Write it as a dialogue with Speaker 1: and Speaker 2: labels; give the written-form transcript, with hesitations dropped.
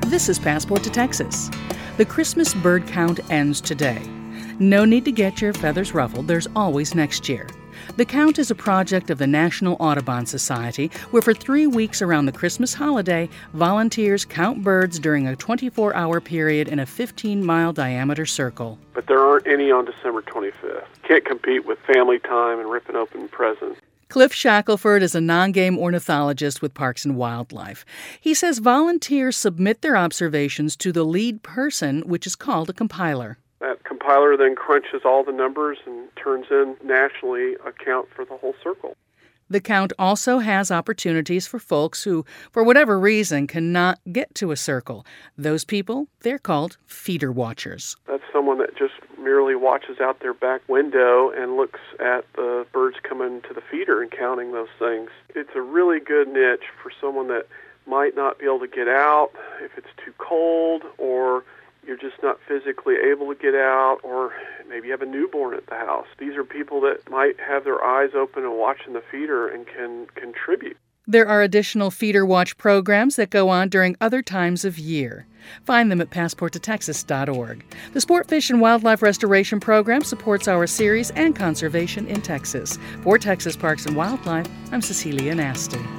Speaker 1: This is Passport to Texas. The Christmas bird count ends today. No need to get your feathers ruffled. There's always next year. The count is a project of the National Audubon Society, where for 3 weeks around the Christmas holiday, volunteers count birds during a 24-hour period in a 15-mile diameter circle.
Speaker 2: But there aren't any on December 25th. Can't compete with family time and ripping open presents.
Speaker 1: Cliff Shackelford is a non-game ornithologist with Parks and Wildlife. He says volunteers submit their observations to the lead person, which is called a compiler.
Speaker 2: That compiler then crunches all the numbers and turns in nationally a count for the whole circle.
Speaker 1: The count also has opportunities for folks who, for whatever reason, cannot get to a circle. Those people, they're called feeder watchers.
Speaker 2: That's someone that just merely watches out their back window and looks at the birds coming to the feeder and counting those things. It's a really good niche for someone that might not be able to get out if it's too cold, or you're just not physically able to get out, or maybe you have a newborn at the house. These are people that might have their eyes open and watching the feeder and can contribute.
Speaker 1: There are additional feeder watch programs that go on during other times of year. Find them at passporttotexas.org. The Sport, Fish, and Wildlife Restoration Program supports our series and conservation in Texas. For Texas Parks and Wildlife, I'm Cecilia Nasty.